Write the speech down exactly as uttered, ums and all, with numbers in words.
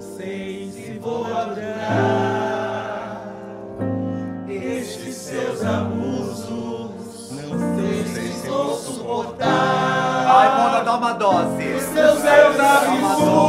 sei se vou aturar estes seus abusos, não sei se vou suportar. Ai, Mona, dá uma dose. Os seus erros absurdos.